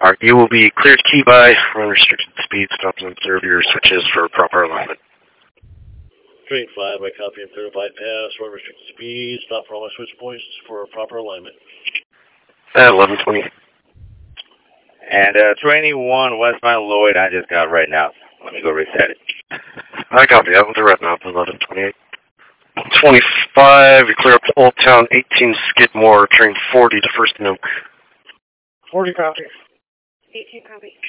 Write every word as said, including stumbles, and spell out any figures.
Alright, you will be cleared key by, run restricted speed, stop and observe your switches for proper alignment. Train five, I copy and clear bypass, run restricted speed, stop for all my switch points for proper alignment. At eleven twenty. And uh, training one, Westbound Lloyd, I just got right now. Let me go reset it. I copy that with the red map, eleven twenty-eight. twenty-five, you clear up to Old Town, eighteen Skidmore, train forty to First Nuke. forty copy. eighteen copy.